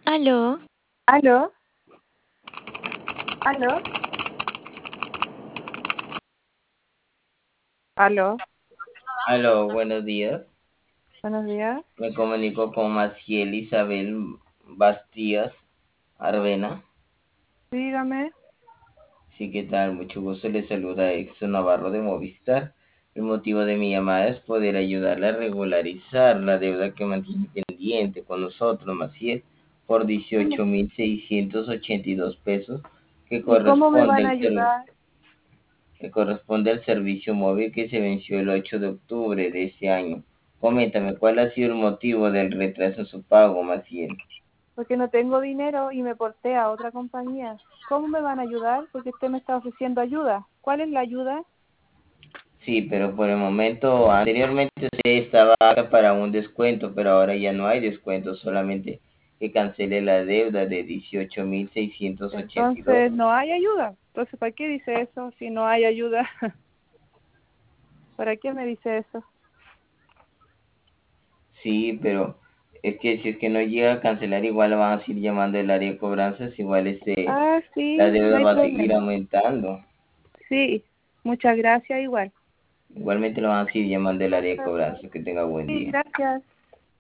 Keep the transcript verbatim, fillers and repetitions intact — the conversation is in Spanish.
Aló, ¿Aló? ¿Aló? ¿Aló? Aló, buenos días. Buenos días. Me comunico con Maciel Isabel Bastías Arvena. Dígame. Sí, ¿qué tal? Mucho gusto. Le saluda Exo Navarro de Movistar. El motivo de mi llamada es poder ayudarle a regularizar la deuda que mantiene pendiente con nosotros, Maciel, por dieciocho mil seiscientos ochenta y dos pesos que ¿Y cómo me corresponde van a al, ser- ayudar? que corresponde al servicio móvil que se venció el ocho de octubre de este año. Coméntame, ¿cuál ha sido el motivo del retraso en su pago, Maciel? Porque no tengo dinero y me porté a otra compañía. ¿Cómo me van a ayudar? Porque usted me está ofreciendo ayuda. ¿Cuál es la ayuda? Sí, pero por el momento, anteriormente usted estaba para un descuento, pero ahora ya no hay descuento, solamente que cancele la deuda de dieciocho mil seiscientos ochenta y dos. Entonces no hay ayuda. Entonces, ¿para qué dice eso si no hay ayuda? ¿Para qué me dice eso? Sí, pero es que si es que no llega a cancelar, igual la van a seguir llamando el área de cobranzas, igual este, Ah, la sí, no deuda hay va a seguir problema. aumentando. Sí, muchas gracias igual. Igualmente lo van a seguir llamando el área de cobranzas. Que tenga buen Sí, día. gracias.